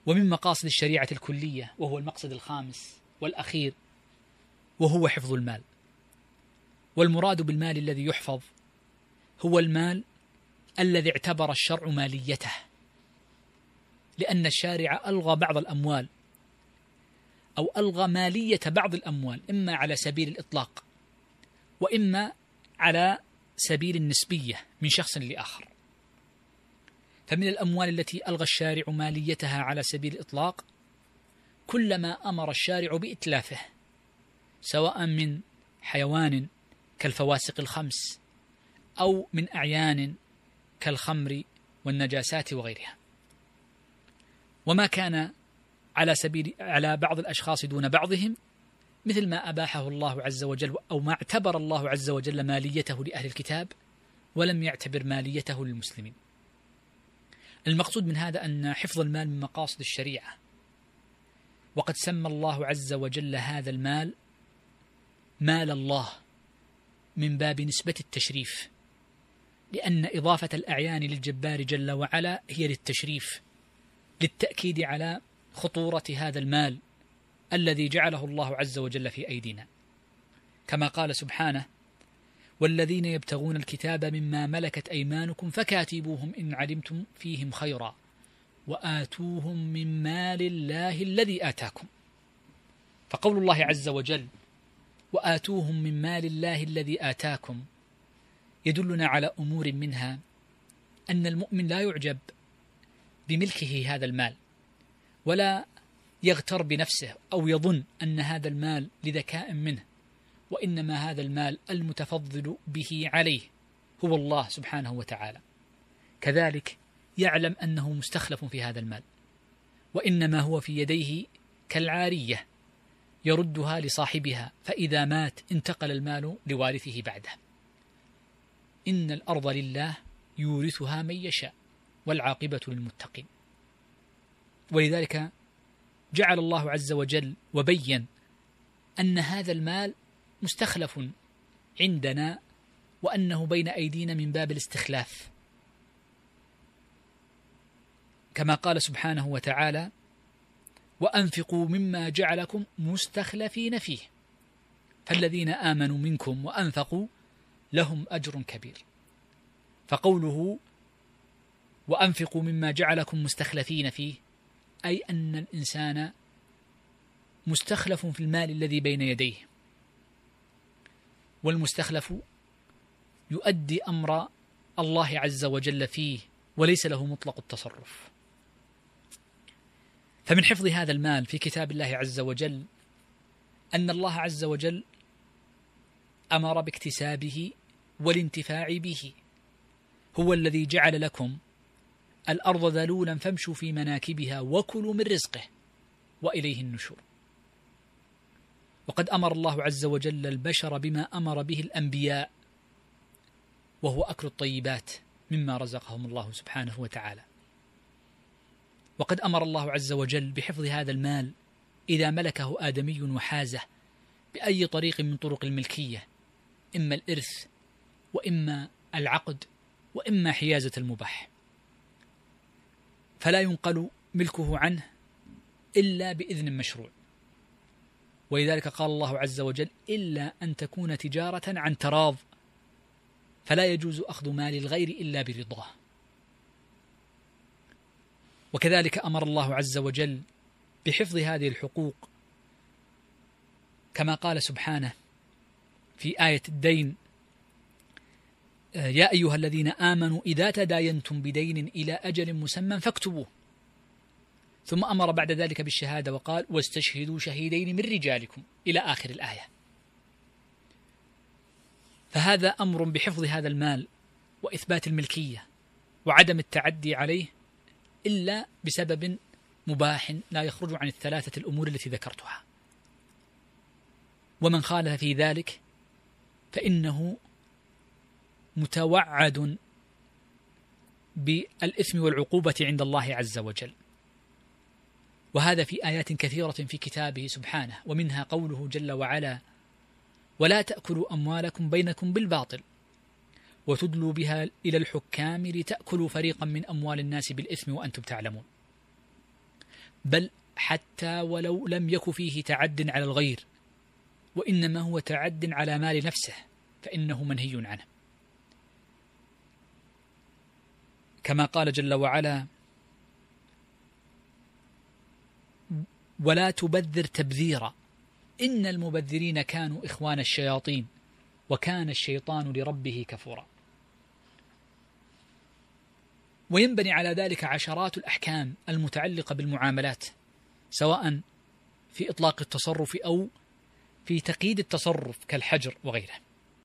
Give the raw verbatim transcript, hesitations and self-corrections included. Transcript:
ومن مقاصد الشريعة الكلية، وهو المقصد الخامس والأخير، وهو حفظ المال. والمراد بالمال الذي يحفظ هو المال الذي اعتبر الشرع ماليته، لأن الشارع ألغى بعض الأموال أو ألغى مالية بعض الأموال، إما على سبيل الإطلاق وإما على سبيل النسبية من شخص لآخر. فمن الأموال التي ألغى الشارع ماليتها على سبيل الإطلاق كلما أمر الشارع بإتلافه، سواء من حيوان كالفواسق الخمس أو من أعيان كالخمر والنجاسات وغيرها. وما كان على سبيل على بعض الأشخاص دون بعضهم، مثل ما أباحه الله عز وجل أو ما اعتبر الله عز وجل ماليته لأهل الكتاب ولم يعتبر ماليته للمسلمين. المقصود من هذا أن حفظ المال من مقاصد الشريعة، وقد سمى الله عز وجل هذا المال مال الله من باب نسبة التشريف، لأن إضافة الأعيان للجبار جل وعلا هي للتشريف، للتأكيد على خطورة هذا المال الذي جعله الله عز وجل في أيدينا، كما قال سبحانه: والذين يبتغون الكتاب مما ملكت أيمانكم فكاتبوهم إن علمتم فيهم خيرا وآتوهم من مال الله الذي آتاكم. فقول الله عز وجل وآتوهم من مال الله الذي آتاكم يدلنا على أمور، منها أن المؤمن لا يعجب بملكه هذا المال ولا يغتر بنفسه أو يظن أن هذا المال لذكاء منه، وإنما هذا المال المتفضل به عليه هو الله سبحانه وتعالى. كذلك يعلم أنه مستخلف في هذا المال، وإنما هو في يديه كالعارية يردها لصاحبها، فإذا مات انتقل المال لوارثه بعده. إن الأرض لله يورثها من يشاء والعاقبة للمتقين. ولذلك جعل الله عز وجل وبين أن هذا المال مستخلف عندنا، وأنه بين أيدينا من باب الاستخلاف، كما قال سبحانه وتعالى: وأنفقوا مما جعلكم مستخلفين فيه فالذين آمنوا منكم وأنفقوا لهم أجر كبير. فقوله وأنفقوا مما جعلكم مستخلفين فيه أي أن الإنسان مستخلف في المال الذي بين يديه، والمستخلف يؤدي أمر الله عز وجل فيه وليس له مطلق التصرف. فمن حفظ هذا المال في كتاب الله عز وجل أن الله عز وجل أمر باكتسابه والانتفاع به. هو الذي جعل لكم الأرض ذلولا فامشوا في مناكبها وكلوا من رزقه وإليه النشور. وقد أمر الله عز وجل البشر بما أمر به الأنبياء، وهو أكل الطيبات مما رزقهم الله سبحانه وتعالى. وقد أمر الله عز وجل بحفظ هذا المال إذا ملكه آدمي وحازه بأي طريق من طرق الملكية، إما الإرث وإما العقد وإما حيازة المباح، فلا ينقل ملكه عنه إلا بإذن مشروع. ولذلك قال الله عز وجل: إلا أن تكون تجارة عن تراض، فلا يجوز أخذ مال الغير إلا برضاه. وكذلك أمر الله عز وجل بحفظ هذه الحقوق، كما قال سبحانه في آية الدين: يا أيها الذين آمنوا إذا تداينتم بدين إلى أجل مسمى فاكتبوه، ثم أمر بعد ذلك بالشهادة وقال: واستشهدوا شهيدين من رجالكم، إلى آخر الآية. فهذا أمر بحفظ هذا المال وإثبات الملكية وعدم التعدي عليه إلا بسبب مباح لا يخرج عن الثلاثة الأمور التي ذكرتها. ومن خالف في ذلك فإنه متوعد بالإثم والعقوبة عند الله عز وجل. وهذا في آيات كثيرة في كتابه سبحانه، ومنها قوله جل وعلا: ولا تأكلوا أموالكم بينكم بالباطل وتدلوا بها إلى الحكام لتأكلوا فريقا من أموال الناس بالإثم وأنتم تعلمون. بل حتى ولو لم يك فيه تعد على الغير، وإنما هو تعد على مال نفسه، فإنه منهي عنه. كما قال جل وعلا: ولا تبذر تبذيرا إن المبذرين كانوا إخوان الشياطين وكان الشيطان لربه كفورا. وينبني على ذلك عشرات الأحكام المتعلقة بالمعاملات، سواء في إطلاق التصرف أو في تقييد التصرف كالحجر وغيره.